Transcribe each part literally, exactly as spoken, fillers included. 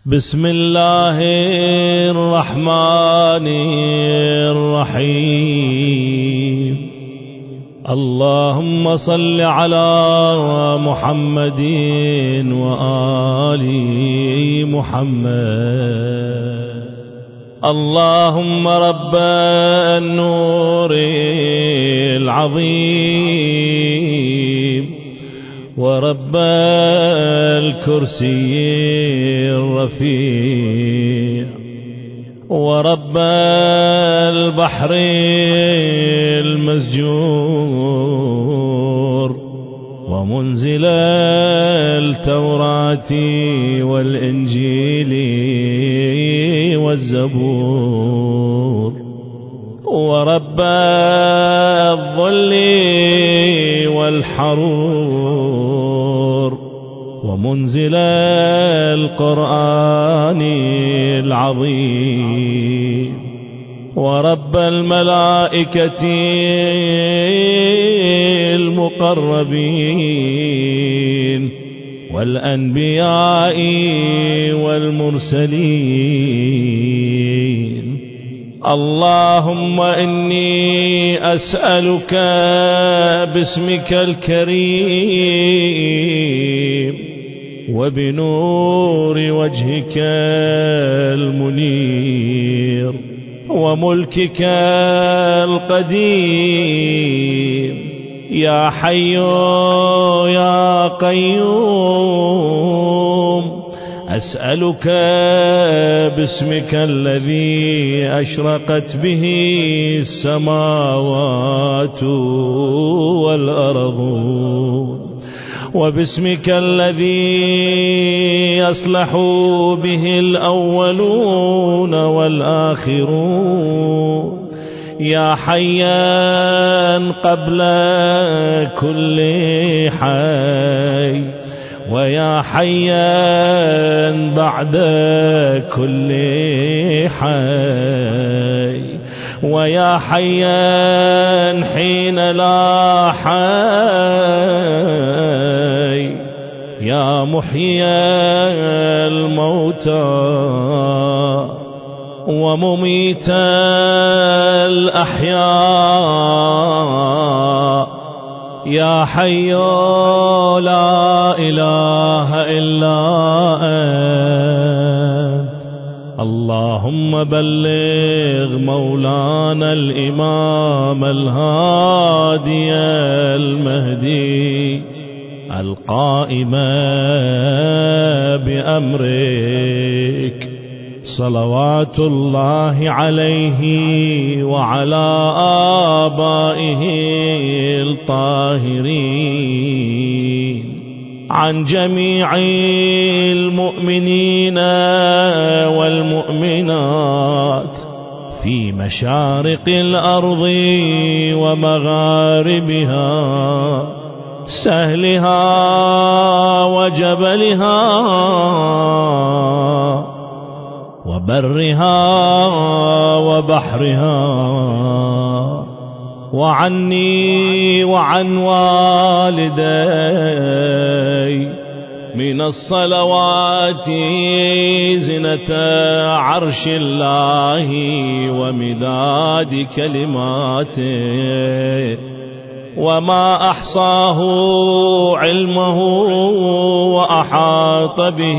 بسم الله الرحمن الرحيم. اللهم صل على محمد وآل محمد. اللهم رب النور العظيم ورب الكرسي الرفيع ورب البحر المسجور ومنزل التوراة والإنجيل والزبور ورب الظل والحرور ومنزل القرآن العظيم ورب الملائكة المقربين والأنبياء والمرسلين. اللهم إني أسألك باسمك الكريم وبنور وجهك المنير وملكك القديم يا حي يا قيوم، أسألك باسمك الذي أشرقت به السماوات والأرض وباسمك الذي يصلح به الأولون والآخرون يا حيا قبل كل حي ويا حيا بعد كل حي ويا حيا حين لا حي يا محيي الموتى ومميت الأحياء يا حي لا إله إلا أنت. اللهم بلغ مولانا الإمام الهادي المهدي القائم بأمرك صلوات الله عليه وعلى آبائه الطاهرين عن جميع المؤمنين والمؤمنات في مشارق الأرض ومغاربها سهلها وجبلها وبرها وبحرها وعني وعن والدي من الصلوات زنة عرش الله ومداد كلماته وما أحصاه علمه وأحاط به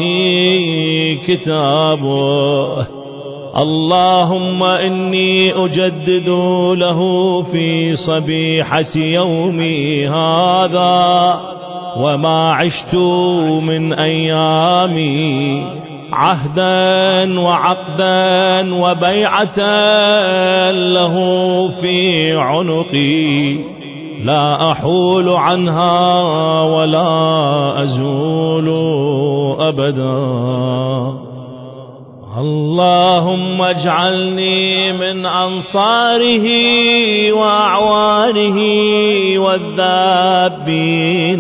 كتابه. اللهم إني أجدد له في صبيحة يومي هذا وما عشت من أيامي عهدا وعقدا وبيعة له في عنقي لا أحول عنها ولا أزول أبدا. اللهم اجعلني من أنصاره وأعوانه والذابين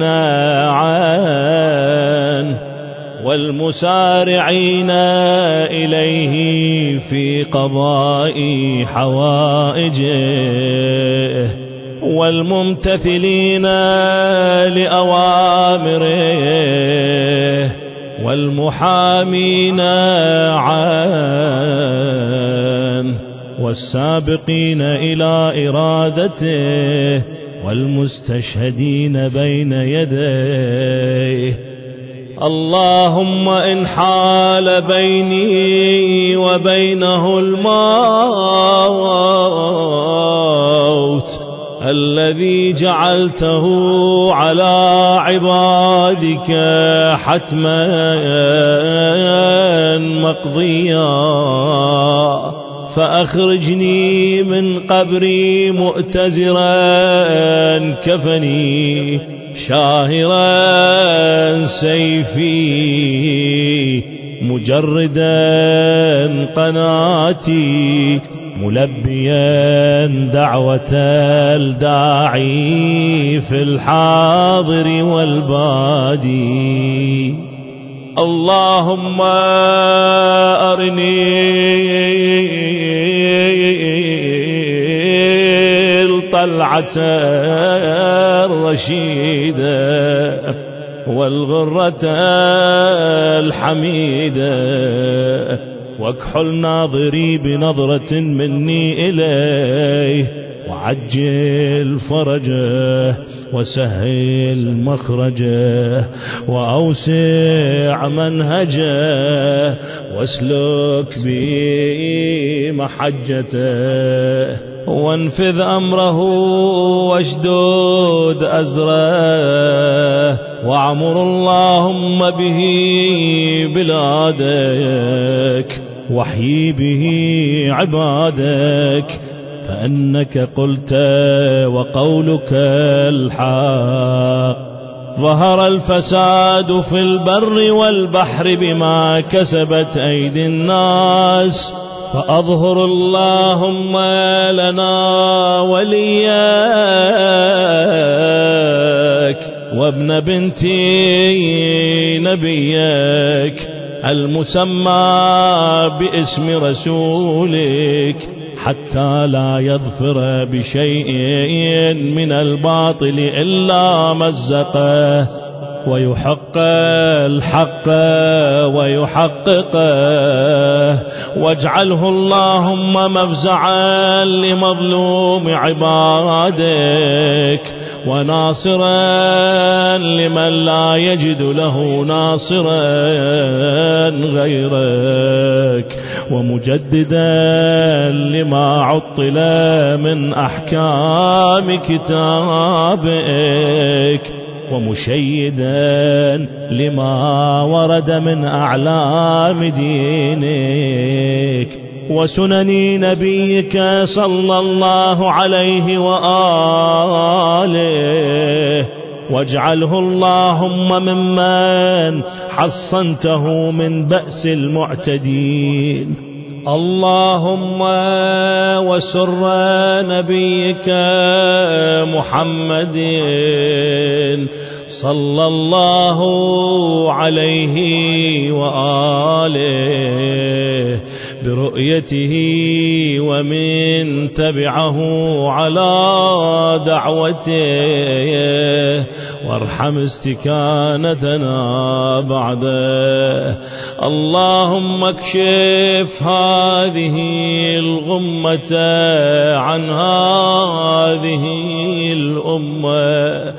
عنه والمسارعين إليه في قضاء حوائجه والممتثلين لأوامره والمحامين عنه والسابقين إلى إرادته والمستشهدين بين يديه. اللهم إن حال بيني وبينه الموت الذي جعلته على عبادك حتما مقضيا فأخرجني من قبري مؤتزرا كفني شاهرا سيفي مجردا قناتي ملبيا دعوة الداعي في الحاضر والبادي. اللهم أرني الطلعة الرشيدة والغرة الحميدة واكحل ناظري بنظرة مني إليه وعجل فرجه وسهل مخرجه وأوسع منهجه واسلك بي محجته وانفذ أمره واشدود أزره وعمر اللهم به بلادك واحيي به عبادك فأنك قلت وقولك الحق. ظهر الفساد في البر والبحر بما كسبت أيدي الناس فأظهر اللهم لنا وليك وابن بنتي نبيك المسمى باسم رسولك حتى لا يظفر بشيء من الباطل إلا مزقه ويحق الحق ويحققه واجعله اللهم مفزعا لمظلوم عبادك وناصرا لمن لا يجد له ناصرا غيرك ومجددا لما عطل من أحكام كتابك ومشيدا لما ورد من أعلام دينك وسنن نبيك صلى الله عليه وآله واجعله اللهم ممن حصنته من بأس المعتدين. اللهم وسر نبيك محمد صلى الله عليه وآله برؤيته ومن تبعه على دعوته وارحم استكانتنا بعده. اللهم اكشف هذه الغمة عن هذه الأمة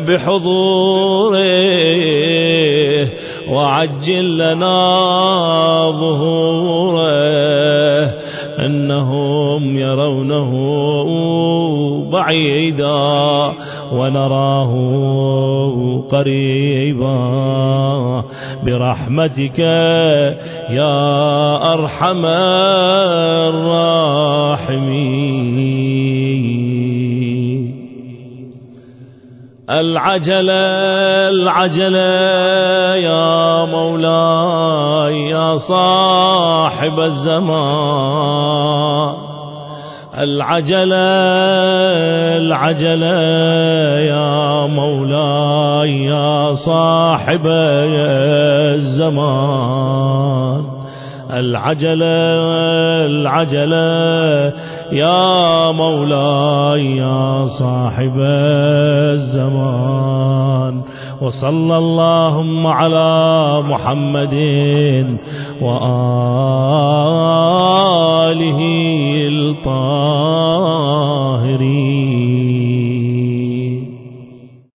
بحضوره وعجل لنا ظهوره أنهم يرونه بعيدا ونراه قريبا برحمتك يا أرحم الراحمين. العجلة العجلة يا مولاي يا صاحب الزمان. العجلة العجلة يا مولاي يا صاحب الزمان. العجلة العجلة يا مولاي يا صاحب الزمان. وصلى اللهم على محمد وآله الطاهرين.